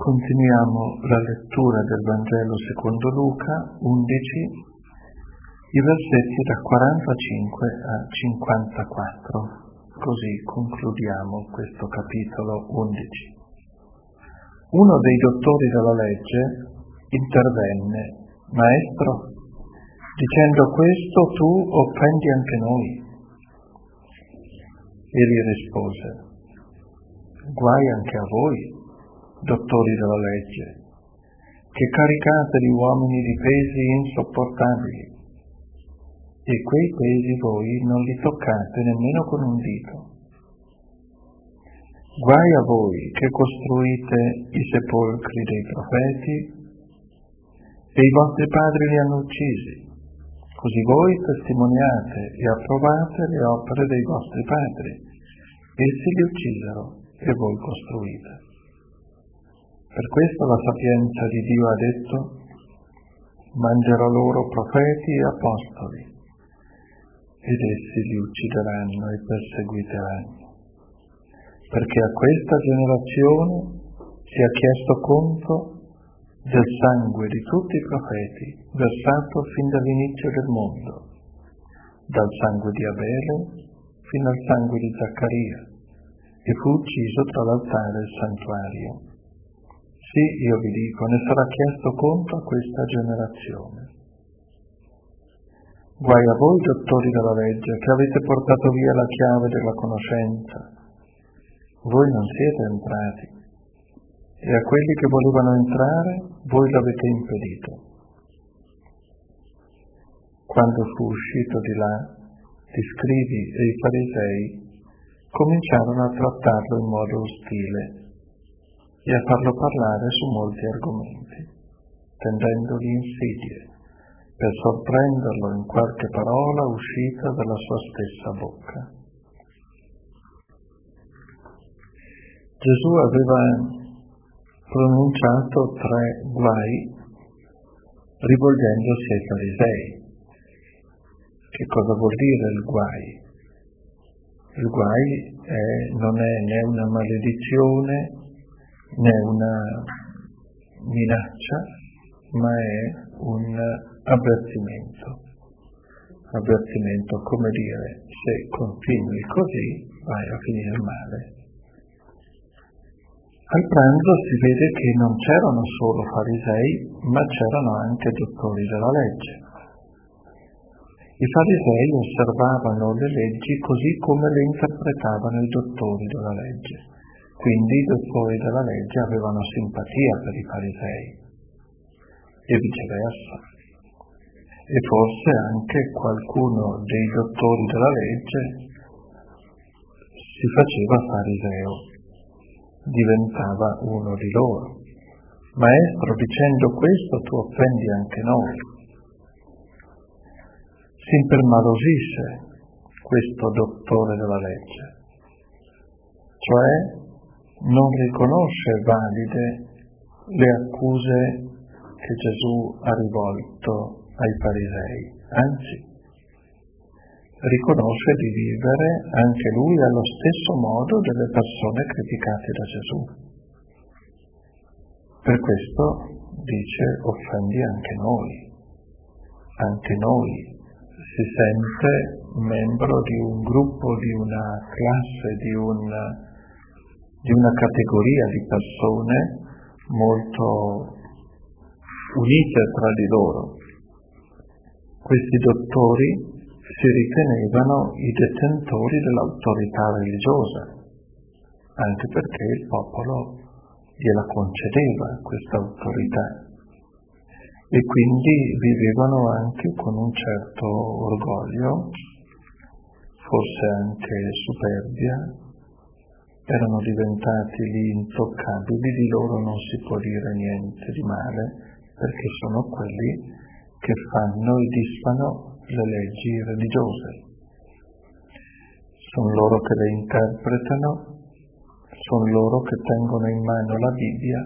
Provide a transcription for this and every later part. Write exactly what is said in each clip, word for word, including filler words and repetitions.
Continuiamo la lettura del Vangelo secondo Luca undici, i versetti da quarantacinque a cinquantaquattro, così concludiamo questo capitolo undici. Uno dei dottori della legge intervenne: Maestro, dicendo questo tu offendi anche noi. Egli rispose: guai anche a voi, dottori della legge, che caricate gli uomini di pesi insopportabili, e quei pesi voi non li toccate nemmeno con un dito. Guai a voi che costruite i sepolcri dei profeti, e i vostri padri li hanno uccisi, così voi testimoniate e approvate le opere dei vostri padri. Essi li uccisero e voi costruite. Per questo la sapienza di Dio ha detto: mangerò loro profeti e apostoli, ed essi li uccideranno e perseguiteranno, perché a questa generazione sia chiesto conto del sangue di tutti i profeti versato fin dall'inizio del mondo, dal sangue di Abele fino al sangue di Zaccaria, che fu ucciso tra l'altare e il santuario. Sì, io vi dico, ne sarà chiesto conto a questa generazione. Guai a voi, dottori della legge, che avete portato via la chiave della conoscenza. Voi non siete entrati, e a quelli che volevano entrare voi l'avete impedito. Quando fu uscito di là, gli scribi e i farisei cominciarono a trattarlo in modo ostile e a farlo parlare su molti argomenti, tendendogli insidie, per sorprenderlo in qualche parola uscita dalla sua stessa bocca. Gesù aveva pronunciato tre guai rivolgendosi ai farisei. Che cosa vuol dire il guai? Il guai è, non è né una maledizione né una minaccia, ma è un avvertimento. Avvertimento, come dire, se continui così vai a finire male. Al pranzo si vede che non c'erano solo farisei, ma c'erano anche dottori della legge. I farisei osservavano le leggi così come le interpretavano i dottori della legge. Quindi i dottori della legge avevano simpatia per i farisei e viceversa. E forse anche qualcuno dei dottori della legge si faceva fariseo, diventava uno di loro. Maestro, dicendo questo tu offendi anche noi. Si impermalosisce questo dottore della legge, cioè non riconosce valide le accuse che Gesù ha rivolto ai farisei, anzi riconosce di vivere anche lui allo stesso modo delle persone criticate da Gesù. Per questo dice: offendi anche noi. Anche noi si sente membro di un gruppo, di una classe, di una, di una categoria di persone molto unite tra di loro. Questi dottori si ritenevano i detentori dell'autorità religiosa, anche perché il popolo gliela concedeva questa autorità, e quindi vivevano anche con un certo orgoglio, forse anche superbia, erano diventati lì intoccabili, di loro non si può dire niente di male, perché sono quelli che fanno e disfano le leggi religiose. Sono loro che le interpretano, sono loro che tengono in mano la Bibbia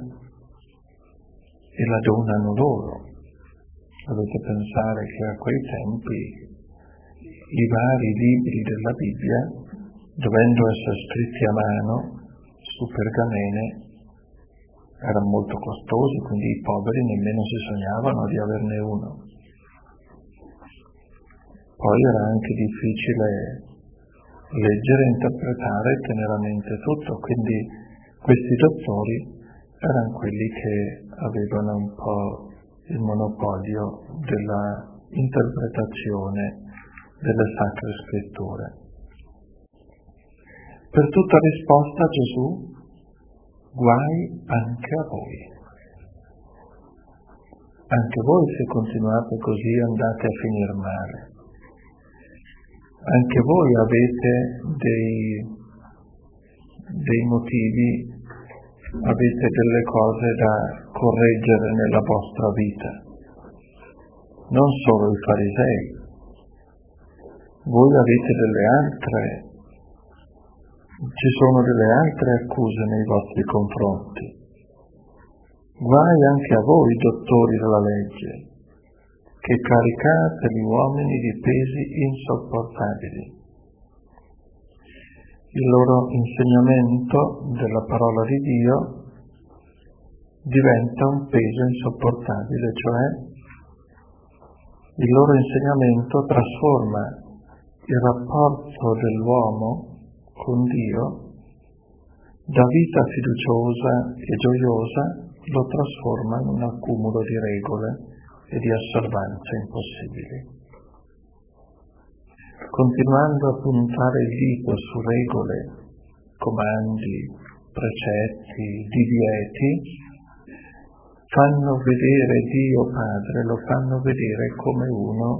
e la donano loro. Dovete pensare che a quei tempi i vari libri della Bibbia, dovendo essere scritti a mano su pergamene, erano molto costosi, quindi i poveri nemmeno si sognavano di averne uno. Poi era anche difficile leggere, interpretare e tenere a mente tutto, quindi questi dottori erano quelli che avevano un po' il monopolio della interpretazione delle sacre scritture. Per tutta risposta Gesù: guai anche a voi. Anche voi, se continuate così, andate a finire male. Anche voi avete dei, dei motivi, avete delle cose da correggere nella vostra vita. Non solo i farisei. Voi avete delle altre, ci sono delle altre accuse nei vostri confronti. Guai anche a voi, dottori della legge, che caricate gli uomini di pesi insopportabili. Il loro insegnamento della parola di Dio diventa un peso insopportabile, cioè il loro insegnamento trasforma il rapporto dell'uomo con Dio da vita fiduciosa e gioiosa, lo trasforma in un accumulo di regole e di osservanze impossibili. Continuando a puntare il dito su regole, comandi, precetti, divieti, fanno vedere Dio Padre, lo fanno vedere come uno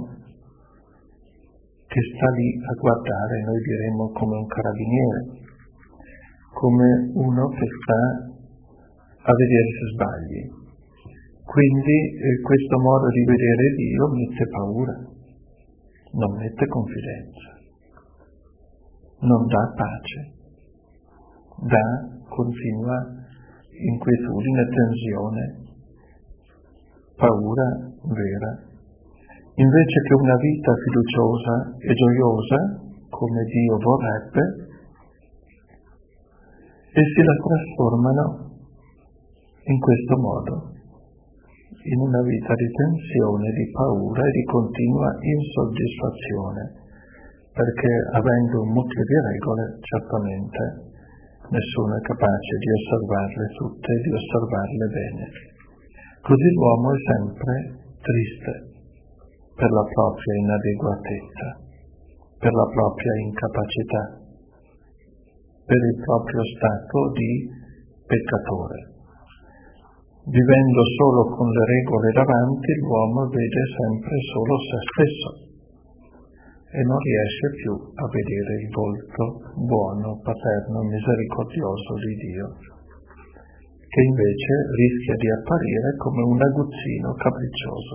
che sta lì a guardare, noi diremmo come un carabiniere, come uno che sta a vedere se sbagli. Quindi eh, questo modo di vedere Dio mette paura, non mette confidenza, non dà pace, dà continua inquietudine, tensione, paura vera. Invece che una vita fiduciosa e gioiosa, come Dio vorrebbe, essi la trasformano in questo modo, in una vita di tensione, di paura e di continua insoddisfazione, perché avendo un mucchio di regole, certamente nessuno è capace di osservarle tutte e di osservarle bene. Così l'uomo è sempre triste per la propria inadeguatezza, per la propria incapacità, per il proprio stato di peccatore. Vivendo solo con le regole davanti, l'uomo vede sempre solo se stesso e non riesce più a vedere il volto buono, paterno, misericordioso di Dio, che invece rischia di apparire come un aguzzino capriccioso.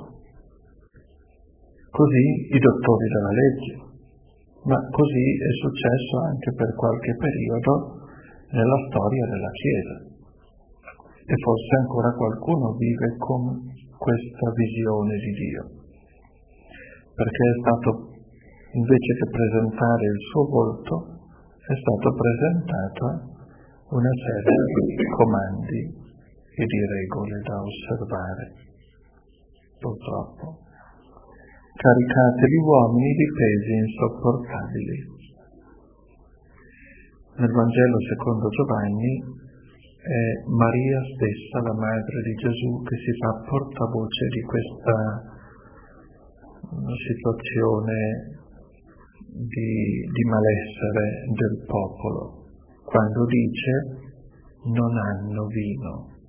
Così i dottori della legge, ma così è successo anche per qualche periodo nella storia della Chiesa. E forse ancora qualcuno vive con questa visione di Dio, perché è stato, invece che presentare il suo volto, è stato presentato una serie di comandi e di regole da osservare, purtroppo. Caricate gli uomini di pesi insopportabili. Nel Vangelo secondo Giovanni è Maria stessa, la madre di Gesù, che si fa portavoce di questa situazione di, di malessere del popolo, quando dice non hanno vino.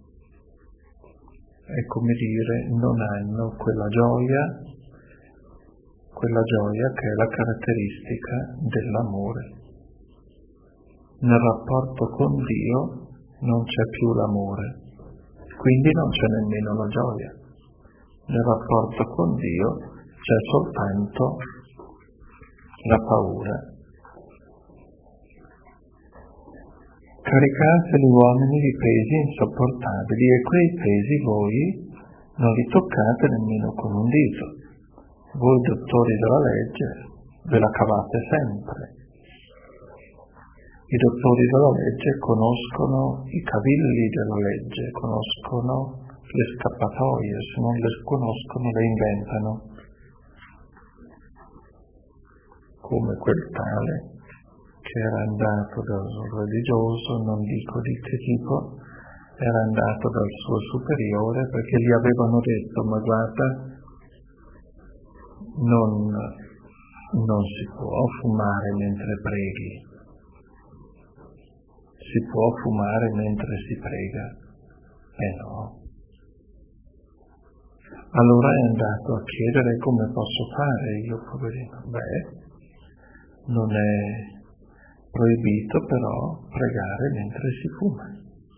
È come dire non hanno quella gioia, quella gioia che è la caratteristica dell'amore. Nel rapporto con Dio non c'è più l'amore, quindi non c'è nemmeno la gioia. Nel rapporto con Dio c'è soltanto la paura. Caricate gli uomini di pesi insopportabili e quei pesi voi non li toccate nemmeno con un dito. Voi dottori della legge ve la cavate sempre. I dottori della legge conoscono i cavilli della legge, conoscono le scappatoie, se non le conoscono le inventano. Come quel tale che era andato dal religioso, non dico di che tipo, era andato dal suo superiore perché gli avevano detto: ma guarda, non, non si può fumare mentre preghi, si può fumare mentre si prega. Eh no. Allora è andato a chiedere come posso fare io, poverino. Beh, non è proibito però pregare mentre si fuma.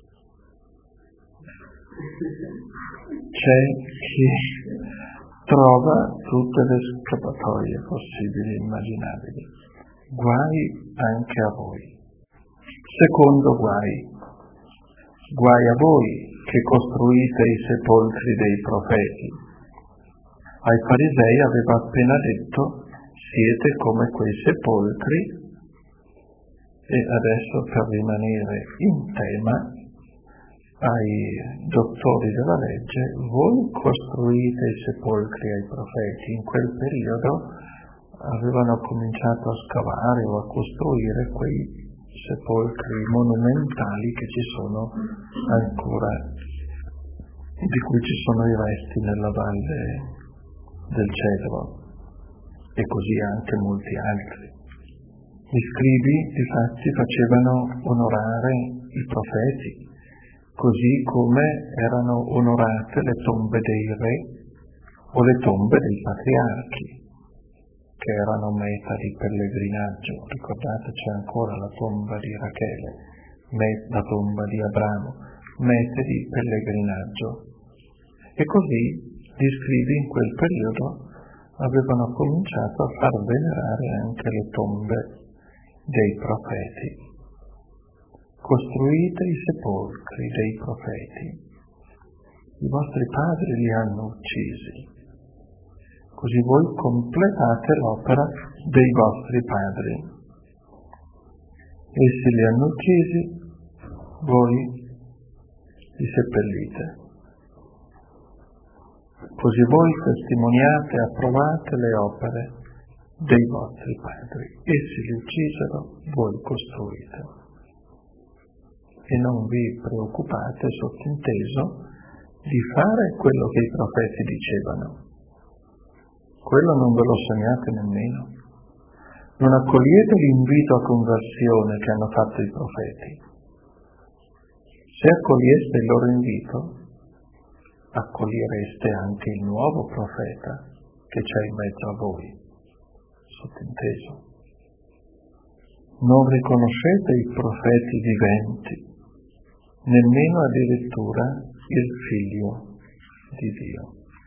C'è chi trova tutte le scappatoie possibili e immaginabili. Guai anche a voi. Secondo guai. Guai a voi che costruite i sepolcri dei profeti. Ai farisei aveva appena detto: siete come quei sepolcri. E adesso, per rimanere in tema, ai dottori della legge: voi costruite i sepolcri ai profeti. In quel periodo avevano cominciato a scavare o a costruire quei sepolcri monumentali che ci sono ancora, di cui ci sono i resti nella valle del Cedro, e così anche molti altri. Gli scribi difatti facevano onorare i profeti, così come erano onorate le tombe dei re o le tombe dei patriarchi, che erano meta di pellegrinaggio. Ricordate, c'è ancora la tomba di Rachele, la tomba di Abramo, mete di pellegrinaggio. E così gli scribi in quel periodo avevano cominciato a far venerare anche le tombe dei profeti. Costruite i sepolcri dei profeti. I vostri padri li hanno uccisi, così voi completate l'opera dei vostri padri. Essi li hanno uccisi, voi li seppellite. Così voi testimoniate e approvate le opere dei vostri padri. Essi li uccisero, voi costruite. E non vi preoccupate, sottinteso, di fare quello che i profeti dicevano. Quello non ve lo sognate nemmeno. Non accogliete l'invito a conversione che hanno fatto i profeti. Se accoglieste il loro invito, accogliereste anche il nuovo profeta che c'è in mezzo a voi, sottinteso. Non riconoscete i profeti viventi, nemmeno addirittura il Figlio di Dio.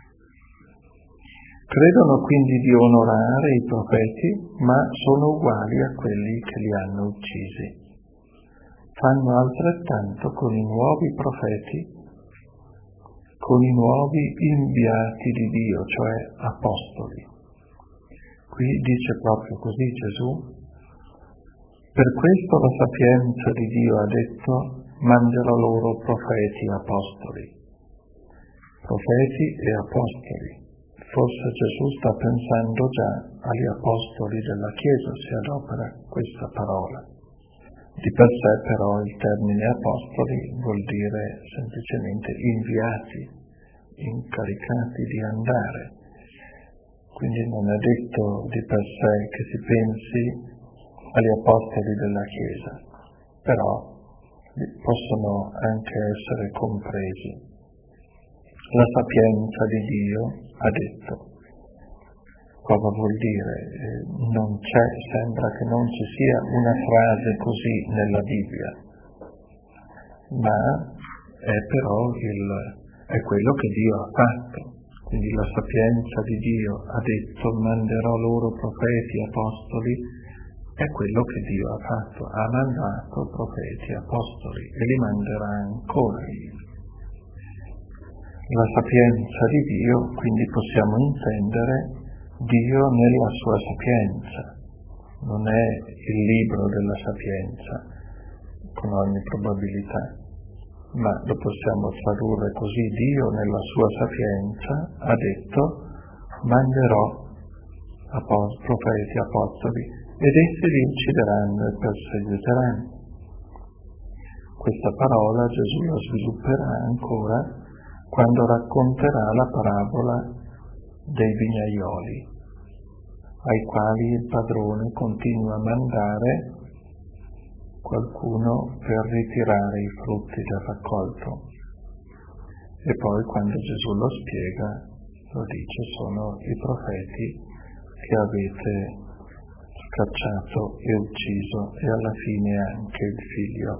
Credono quindi di onorare i profeti, ma sono uguali a quelli che li hanno uccisi. Fanno altrettanto con i nuovi profeti, con i nuovi inviati di Dio, cioè apostoli. Qui dice proprio così Gesù: per questo la sapienza di Dio ha detto: manderò loro profeti e apostoli. Profeti e apostoli. Forse Gesù sta pensando già agli apostoli della Chiesa, si adopera questa parola. Di per sé però il termine apostoli vuol dire semplicemente inviati, incaricati di andare. Quindi non è detto di per sé che si pensi agli apostoli della Chiesa, però possono anche essere compresi. La sapienza di Dio ha detto. Cosa vuol dire? Non c'è, sembra che non ci sia una frase così nella Bibbia, ma è però il, è quello che Dio ha fatto. Quindi la sapienza di Dio ha detto: manderò loro profeti e apostoli, è quello che Dio ha fatto. Ha mandato profeti e apostoli e li manderà ancora. La sapienza di Dio, quindi possiamo intendere Dio nella sua sapienza. Non è il libro della sapienza, con ogni probabilità, ma lo possiamo tradurre così: Dio nella sua sapienza ha detto: manderò apost- profeti, apostoli, ed essi li uccideranno e perseguiteranno. Questa parola Gesù la svilupperà ancora quando racconterà la parabola dei vignaioli, ai quali il padrone continua a mandare qualcuno per ritirare i frutti del raccolto. E poi, quando Gesù lo spiega, lo dice: sono i profeti che avete scacciato e ucciso, e alla fine anche il figlio.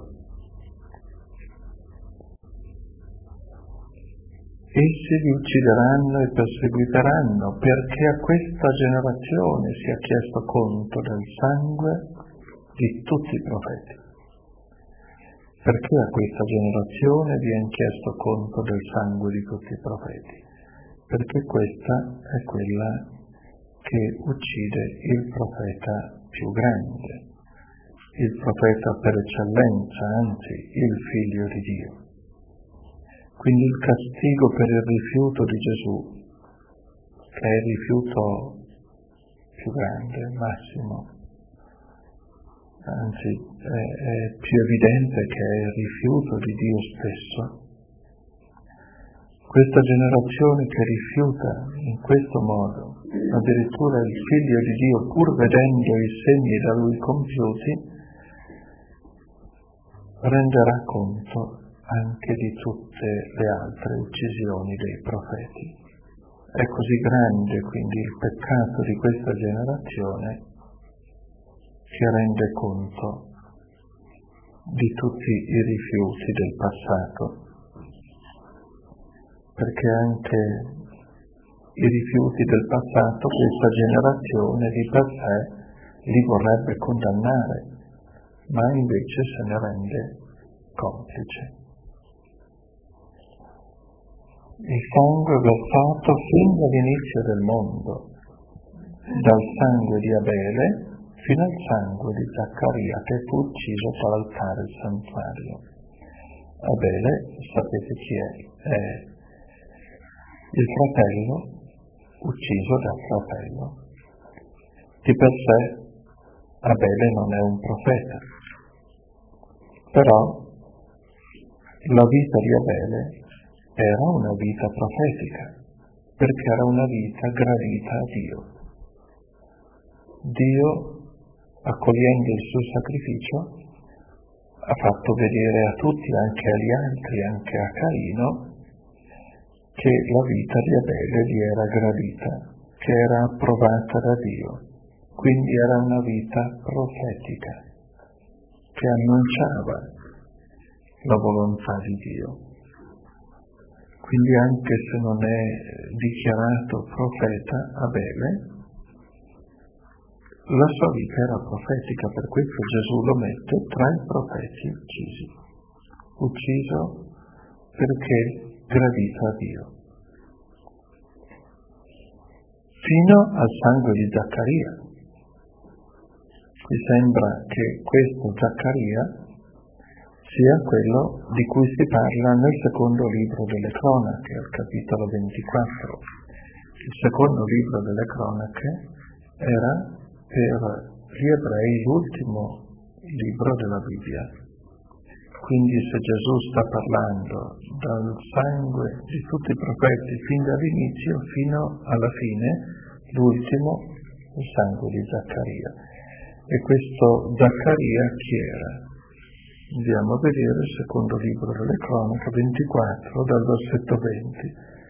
Essi li uccideranno e perseguiteranno, perché a questa generazione sia chiesto conto del sangue di tutti i profeti. Perché a questa generazione viene chiesto conto del sangue di tutti i profeti? Perché questa è quella che uccide il profeta più grande, il profeta per eccellenza, anzi il figlio di Dio. Quindi il castigo per il rifiuto di Gesù, che è il rifiuto più grande, massimo, anzi è, è più evidente che è il rifiuto di Dio stesso. Questa generazione che rifiuta in questo modo addirittura il figlio di Dio, pur vedendo i segni da lui compiuti, renderà conto anche di tutte le altre uccisioni dei profeti. È così grande quindi il peccato di questa generazione che rende conto di tutti i rifiuti del passato, perché anche i rifiuti del passato questa generazione di per sé li vorrebbe condannare, ma invece se ne rende complice. Il sangue versato fin dall'inizio del mondo, dal sangue di Abele fino al sangue di Zaccaria, che fu ucciso per l'altare del santuario. Abele, sapete chi è? È il fratello ucciso dal fratello. Di per sé Abele non è un profeta, però la vita di Abele era una vita profetica, perché era una vita gradita a Dio. Dio, accogliendo il suo sacrificio, ha fatto vedere a tutti, anche agli altri, anche a Caino, che la vita di Abele gli era gradita, che era approvata da Dio. Quindi era una vita profetica, che annunciava la volontà di Dio. Quindi anche se non è dichiarato profeta Abele, la sua vita era profetica, per questo Gesù lo mette tra i profeti uccisi, ucciso perché gradito a Dio. Fino al sangue di Zaccaria. Mi sembra che questo Zaccaria sia quello di cui si parla nel secondo libro delle cronache, al capitolo ventiquattro. Il secondo libro delle cronache era per gli ebrei l'ultimo libro della Bibbia. Quindi se Gesù sta parlando dal sangue di tutti i profeti fin dall'inizio fino alla fine, l'ultimo è il sangue di Zaccaria. E questo Zaccaria chi era? Andiamo a vedere il secondo libro delle cronache, ventiquattro, dal versetto venti.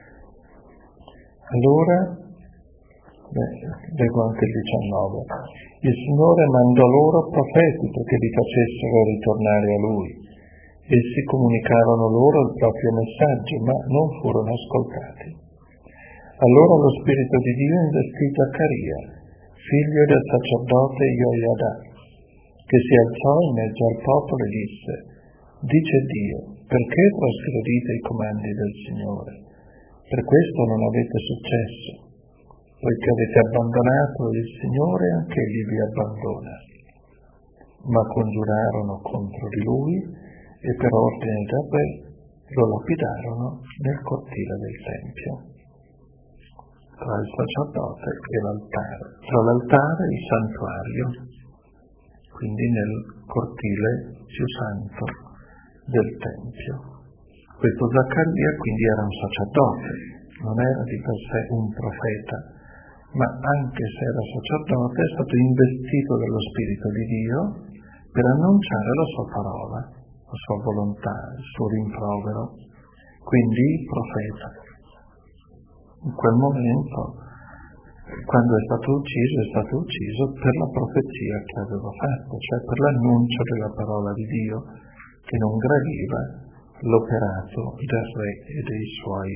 Allora, beh, leggo anche il diciannove. Il Signore mandò loro profeti perché li facessero ritornare a Lui. Essi comunicarono loro il proprio messaggio, ma non furono ascoltati. Allora lo Spirito di Dio investì Zaccaria, figlio del sacerdote Joiada, che si alzò in mezzo al popolo e disse: dice Dio, perché trasgredite i comandi del Signore? Per questo non avete successo, poiché avete abbandonato il Signore, anche Egli vi abbandona. ma congiurarono contro di lui e per ordine del re lo lapidarono nel cortile del Tempio, tra il sacerdote e l'altare, tra l'altare e il santuario, quindi nel cortile più santo del Tempio. Questo Zaccaria quindi era un sacerdote, non era di per sé un profeta, ma anche se era sacerdote è stato investito dallo Spirito di Dio per annunciare la sua parola, la sua volontà, il suo rimprovero, quindi profeta. In quel momento, quando è stato ucciso, è stato ucciso per la profezia che aveva fatto, cioè per l'annuncio della parola di Dio che non gradiva l'operato del re e dei suoi.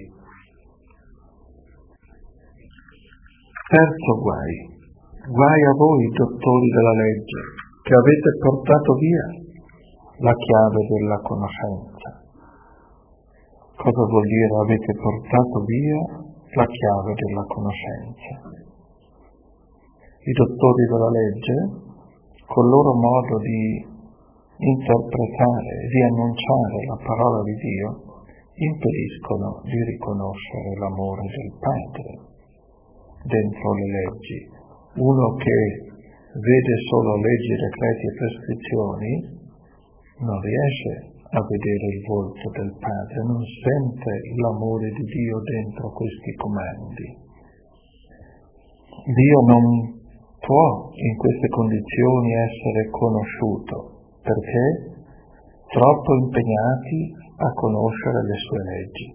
Terzo guai. Guai a voi, dottori della legge, che avete portato via la chiave della conoscenza. Cosa vuol dire avete portato via la chiave della conoscenza? I dottori della legge, col loro modo di interpretare e di annunciare la parola di Dio, impediscono di riconoscere l'amore del Padre dentro le leggi. Uno che vede solo leggi, decreti e prescrizioni non riesce a vedere il volto del Padre, non sente l'amore di Dio dentro questi comandi. Dio non può in queste condizioni essere conosciuto, perché troppo impegnati a conoscere le sue leggi.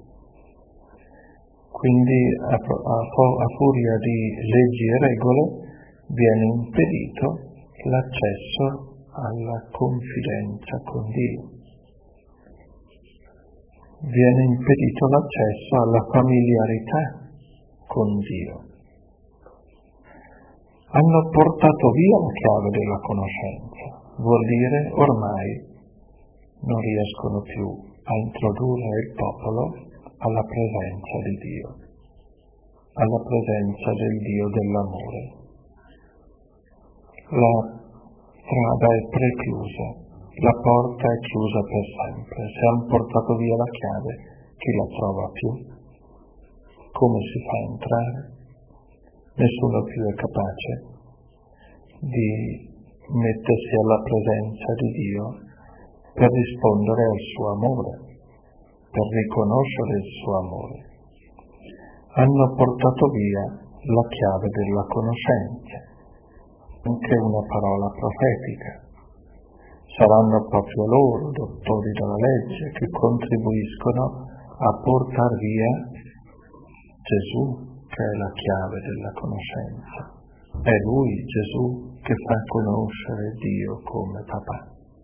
Quindi a, a, a furia di leggi e regole viene impedito l'accesso alla confidenza con Dio. Viene impedito l'accesso alla familiarità con Dio. Hanno portato via la chiave della conoscenza, vuol dire ormai non riescono più a introdurre il popolo alla presenza di Dio, alla presenza del Dio dell'amore. La strada è preclusa, la porta è chiusa per sempre. Se hanno portato via la chiave, chi la trova più? Come si fa a entrare? Nessuno più è capace di mettersi alla presenza di Dio per rispondere al suo amore, per riconoscere il suo amore. Hanno portato via la chiave della conoscenza, anche una parola profetica. Saranno proprio loro, dottori della legge, che contribuiscono a portare via Gesù, che è la chiave della conoscenza. È Lui, Gesù, che fa conoscere Dio come papà.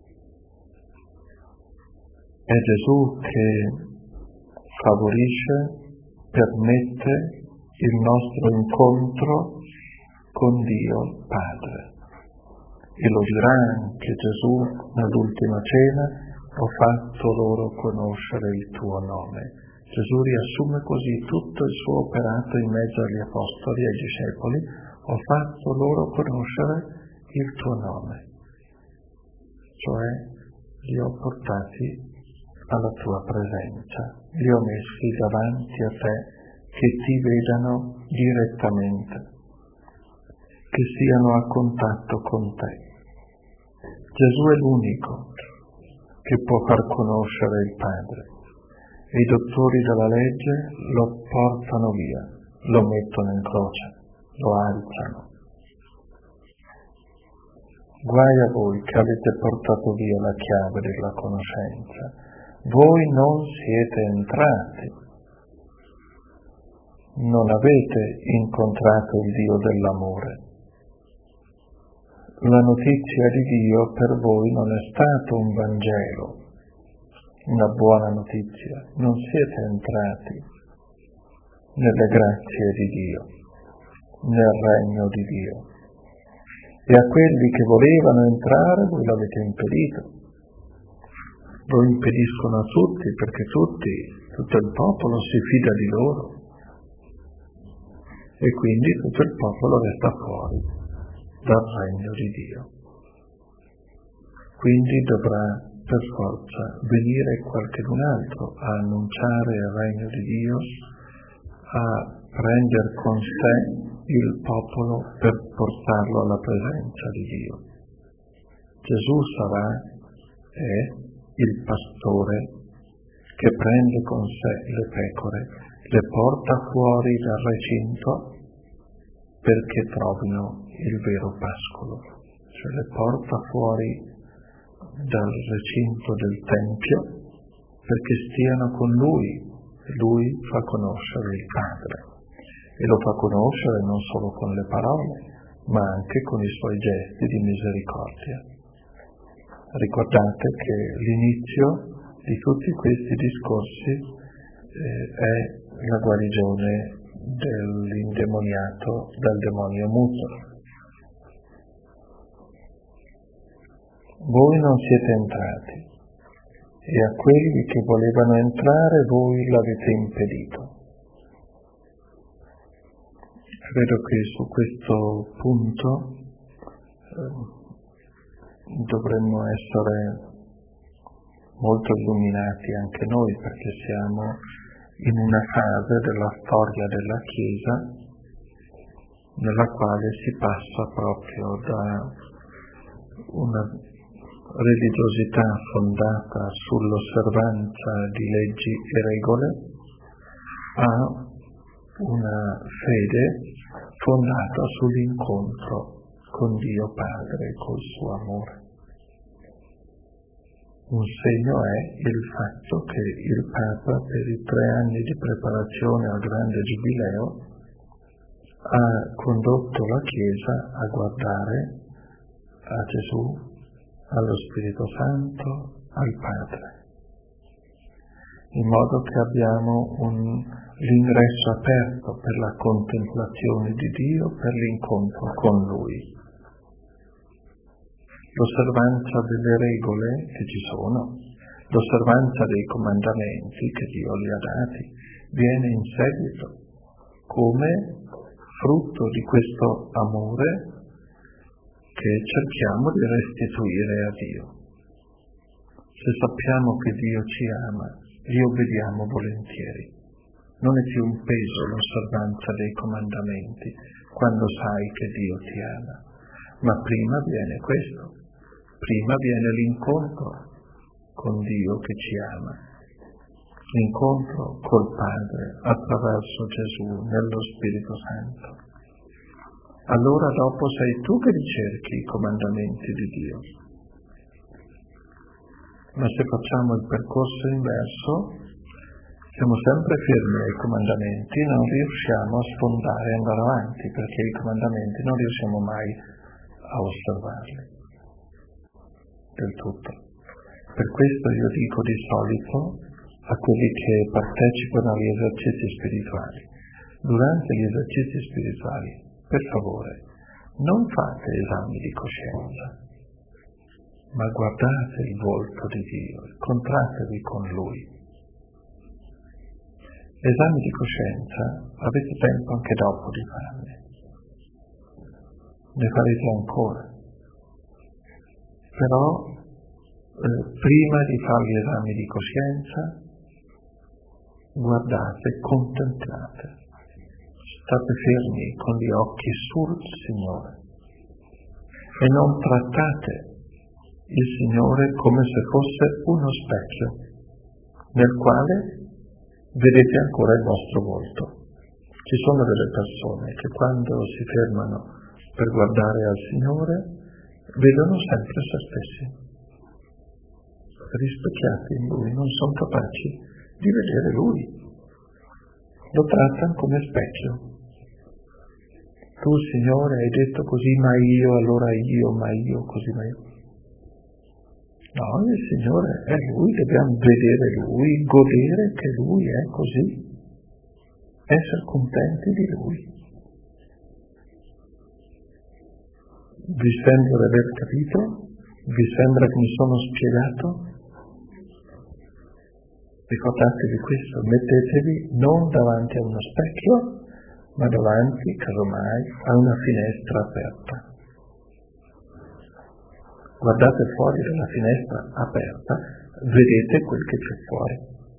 È Gesù che favorisce, permette il nostro incontro con Dio Padre. E lo dirà anche Gesù nell'ultima cena: ho fatto loro conoscere il tuo nome. Gesù riassume così tutto il suo operato in mezzo agli apostoli e ai discepoli: ho fatto loro conoscere il tuo nome, cioè li ho portati alla tua presenza, li ho messi davanti a te, che ti vedano direttamente, che siano a contatto con te. Gesù è l'unico che può far conoscere il Padre, e i dottori della legge lo portano via, lo mettono in croce, lo alzano. Guai a voi che avete portato via la chiave della conoscenza. Voi non siete entrati, non avete incontrato il Dio dell'amore. La notizia di Dio per voi non è stato un Vangelo, una buona notizia. Non siete entrati nelle grazie di Dio, nel regno di Dio. E a quelli che volevano entrare voi l'avete impedito. Lo impediscono a tutti, perché tutti, tutto il popolo si fida di loro. E quindi tutto il popolo resta fuori dal regno di Dio. quindi dovrà per forza venire qualcun altro a annunciare il regno di Dio, a prendere con sé il popolo per portarlo alla presenza di Dio. Gesù sarà è il pastore che prende con sé le pecore, le porta fuori dal recinto perché trovino il vero pascolo, cioè le porta fuori dal recinto del Tempio perché stiano con Lui, e Lui fa conoscere il Padre, e lo fa conoscere non solo con le parole, ma anche con i Suoi gesti di misericordia. Ricordate che l'inizio di tutti questi discorsi eh, è la guarigione dell'indemoniato dal demonio muto. Voi non siete entrati, e a quelli che volevano entrare voi l'avete impedito. Credo che su questo punto eh, dovremmo essere molto illuminati anche noi, perché siamo in una fase della storia della Chiesa nella quale si passa proprio da una religiosità fondata sull'osservanza di leggi e regole a una fede fondata sull'incontro con Dio Padre e col suo amore. Un segno è il fatto che il Papa, per i tre anni di preparazione al grande Giubileo, ha condotto la Chiesa a guardare a Gesù, allo Spirito Santo, al Padre, in modo che abbiamo un, l'ingresso aperto per la contemplazione di Dio, per l'incontro con Lui. L'osservanza delle regole che ci sono, l'osservanza dei comandamenti che Dio gli ha dati, viene in seguito come frutto di questo amore che cerchiamo di restituire a Dio. Se sappiamo che Dio ci ama, li obbediamo volentieri. Non è più un peso l'osservanza dei comandamenti quando sai che Dio ti ama, ma prima viene questo. Prima viene l'incontro con Dio che ci ama, l'incontro col Padre attraverso Gesù nello Spirito Santo. Allora dopo sei tu che ricerchi i comandamenti di Dio. Ma se facciamo il percorso inverso, siamo sempre fermi ai comandamenti, non riusciamo a sfondare e andare avanti, perché i comandamenti non riusciamo mai a osservarli del tutto. Per questo io dico di solito a quelli che partecipano agli esercizi spirituali: durante gli esercizi spirituali, per favore, non fate esami di coscienza, ma guardate il volto di Dio, incontratevi con Lui. Esami di coscienza avete tempo anche dopo di farne, ne farete ancora. Però eh, prima di fare gli esami di coscienza guardate, contemplate, state fermi con gli occhi sul Signore e non trattate il Signore come se fosse uno specchio nel quale vedete ancora il vostro volto. Ci sono delle persone che quando si fermano per guardare al Signore vedono sempre se stessi, rispecchiati in Lui, non sono capaci di vedere Lui, lo trattano come specchio. Tu, Signore, hai detto così, ma io, allora io, ma io, così, ma io. No, il Signore è Lui, dobbiamo vedere Lui, godere che Lui è così, essere contenti di Lui. Vi sembra di aver capito? Vi sembra che mi sono spiegato? Ricordatevi questo, mettetevi non davanti a uno specchio, ma davanti, casomai, a una finestra aperta. guardate fuori dalla finestra aperta, vedete quel che c'è fuori.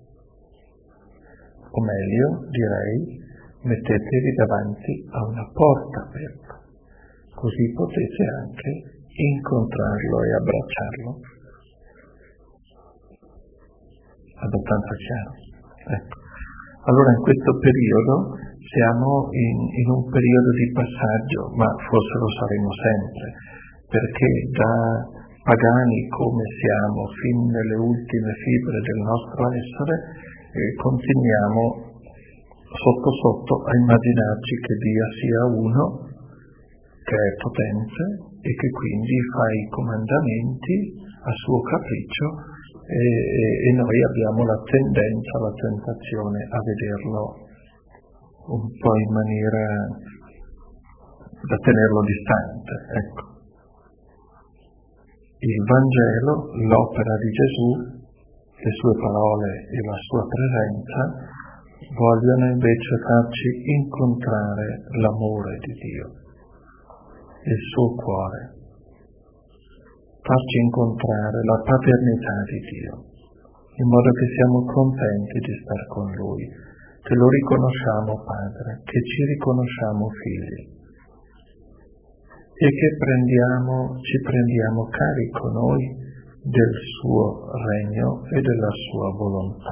O meglio, direi, mettetevi davanti a una porta aperta, così potete anche incontrarlo e abbracciarlo. Abbastanza chiaro. Ecco. Allora in questo periodo siamo in, in un periodo di passaggio, ma forse lo saremo sempre, perché da pagani come siamo, fin nelle ultime fibre del nostro essere, eh, continuiamo sotto sotto a immaginarci che Dio sia uno, che è potente e che quindi fa i comandamenti a suo capriccio e, e, e noi abbiamo la tendenza, la tentazione a vederlo un po' in maniera da tenerlo distante, ecco. Il Vangelo, l'opera di Gesù, le sue parole e la sua presenza vogliono invece farci incontrare l'amore di Dio, il suo cuore, farci incontrare la paternità di Dio, in modo che siamo contenti di star con Lui, che lo riconosciamo Padre, che ci riconosciamo figli e che prendiamo, ci prendiamo carico noi del suo regno e della sua volontà.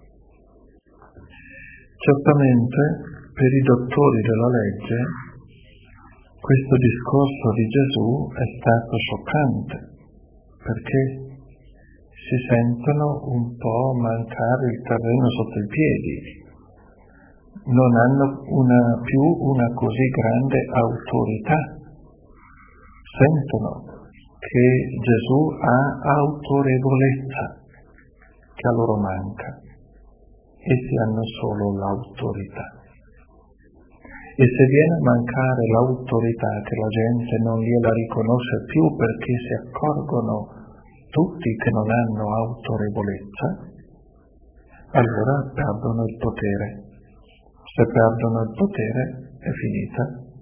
Certamente per i dottori della legge questo discorso di Gesù è stato scioccante, perché si sentono un po' mancare il terreno sotto i piedi, non hanno una, più una così grande autorità, sentono che Gesù ha autorevolezza che a loro manca, essi hanno solo l'autorità. E se viene a mancare l'autorità, che la gente non gliela riconosce più perché si accorgono tutti che non hanno autorevolezza, allora perdono il potere. Se perdono il potere è finita.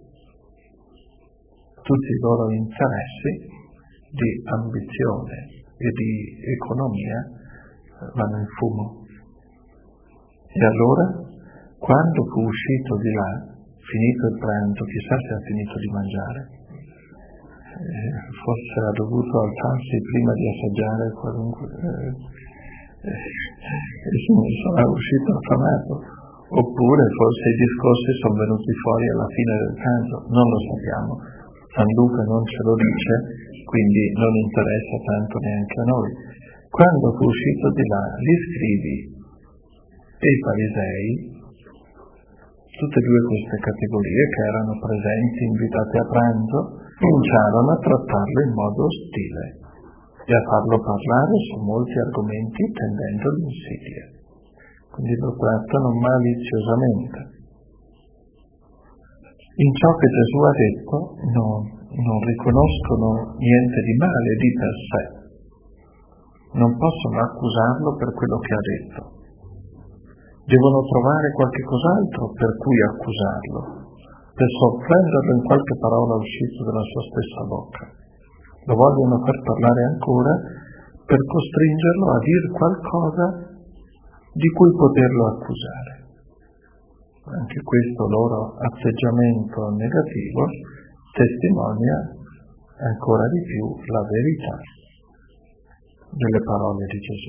Tutti i loro interessi di ambizione e di economia vanno in fumo. E allora, quando fu uscito di là, finito il pranzo, chissà se ha finito di mangiare, eh, forse ha dovuto alzarsi prima di assaggiare qualunque, eh, eh, sarà uscito affamato, oppure forse i discorsi sono venuti fuori alla fine del pranzo, non lo sappiamo. San Luca non ce lo dice, quindi non interessa tanto neanche a noi. Quando fu uscito di là, gli scribi e i farisei, tutte e due queste categorie che erano presenti, invitate a pranzo, cominciarono a trattarlo in modo ostile e a farlo parlare su molti argomenti tendendo l'insidia. Quindi lo trattano maliziosamente. In ciò che Gesù ha detto no, non riconoscono niente di male di per sé, non possono accusarlo per quello che ha detto, devono trovare qualche cos'altro per cui accusarlo, per sorprenderlo in qualche parola uscita dalla sua stessa bocca. Lo vogliono far parlare ancora per costringerlo a dire qualcosa di cui poterlo accusare. Anche questo loro atteggiamento negativo testimonia ancora di più la verità delle parole di Gesù.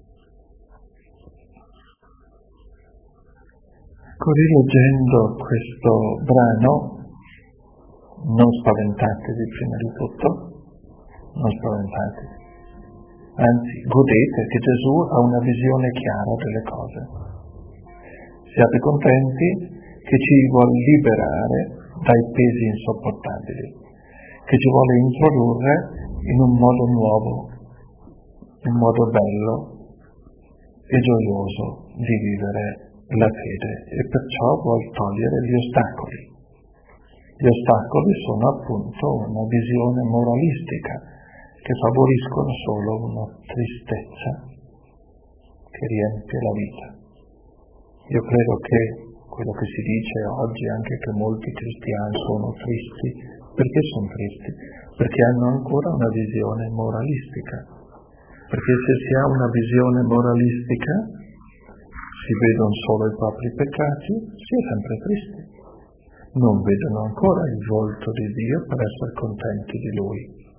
Così leggendo questo brano, non spaventatevi prima di tutto, non spaventatevi, anzi godete che Gesù ha una visione chiara delle cose. Siate contenti che ci vuole liberare dai pesi insopportabili, che ci vuole introdurre in un modo nuovo, un modo bello e gioioso di vivere la fede, e perciò vuole togliere gli ostacoli. Gli ostacoli sono appunto una visione moralistica che favoriscono solo una tristezza che riempie la vita. Io credo che quello che si dice oggi, anche che molti cristiani sono tristi, Perché sono tristi? Perché hanno ancora una visione moralistica. Perché se si ha una visione moralistica, si vedono solo i propri peccati, si è sempre tristi. Non vedono ancora il volto di Dio per essere contenti di Lui.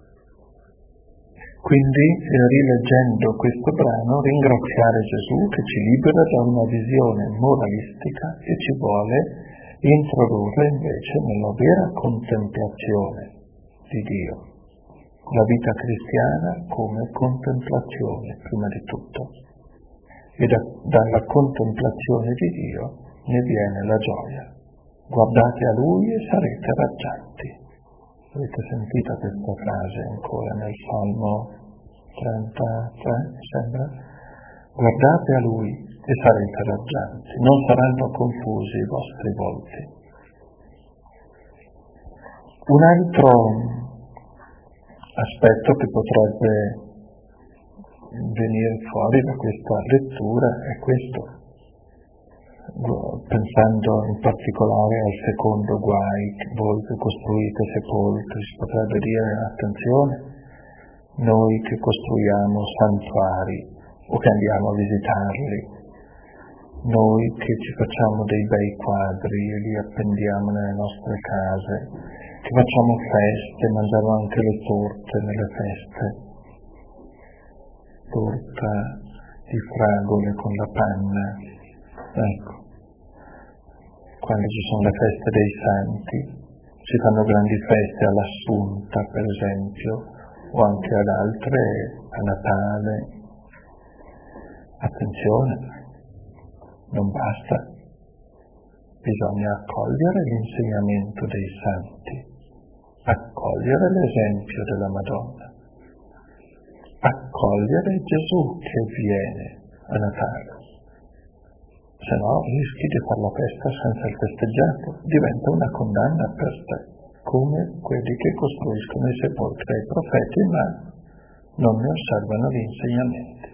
Quindi, rileggendo questo brano, ringraziare Gesù che ci libera da una visione moralistica e ci vuole introdurre invece nella vera contemplazione di Dio. La vita cristiana come contemplazione, prima di tutto. E da, dalla contemplazione di Dio ne viene la gioia. Guardate a Lui e sarete raggianti. Avete sentito questa frase ancora nel Salmo trentatré, mi sembra? Guardate a Lui e sarete raggianti, non saranno confusi i vostri volti. Un altro aspetto che potrebbe venire fuori da questa lettura è questo, pensando in particolare al secondo guai, voi che costruite sepolcri, si potrebbe dire attenzione, noi che costruiamo santuari o che andiamo a visitarli, noi che ci facciamo dei bei quadri e li appendiamo nelle nostre case, che facciamo feste, mangiamo anche le torte nelle feste, torta di fragole con la panna, ecco, quando ci sono le feste dei santi, si fanno grandi feste all'Assunta, per esempio, o anche ad altre, a Natale. Attenzione, non basta, bisogna accogliere l'insegnamento dei santi, accogliere l'esempio della Madonna, accogliere Gesù che viene a Natale. Se no rischi di fare la festa senza il festeggiato, diventa una condanna per te, come quelli che costruiscono i sepolcri ai profeti ma non ne osservano gli insegnamenti.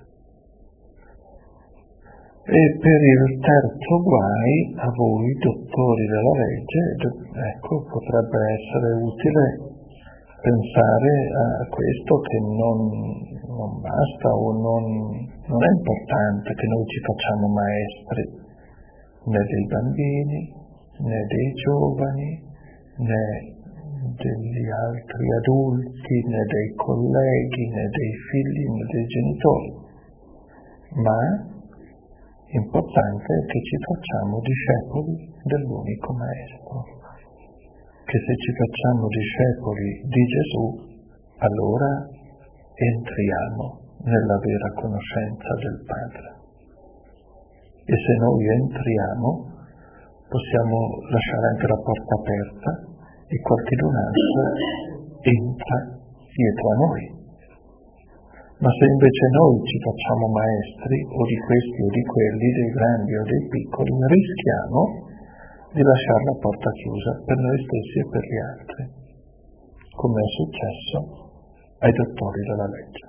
E per il terzo guai, a voi dottori della legge, ecco, potrebbe essere utile pensare a questo, che non, non basta o non, non è importante che noi ci facciamo maestri né dei bambini, né dei giovani, né degli altri adulti, né dei colleghi, né dei figli, né dei genitori, ma importante è che ci facciamo discepoli dell'unico Maestro, che se ci facciamo discepoli di Gesù, allora entriamo nella vera conoscenza del Padre. E se noi entriamo, possiamo lasciare anche la porta aperta e qualcun altro entra dietro a noi. Ma se invece noi ci facciamo maestri o di questi o di quelli, dei grandi o dei piccoli, rischiamo di lasciare la porta chiusa per noi stessi e per gli altri, come è successo ai dottori della legge.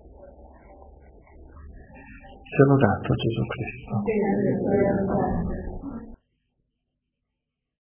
Sia lodato Gesù Cristo.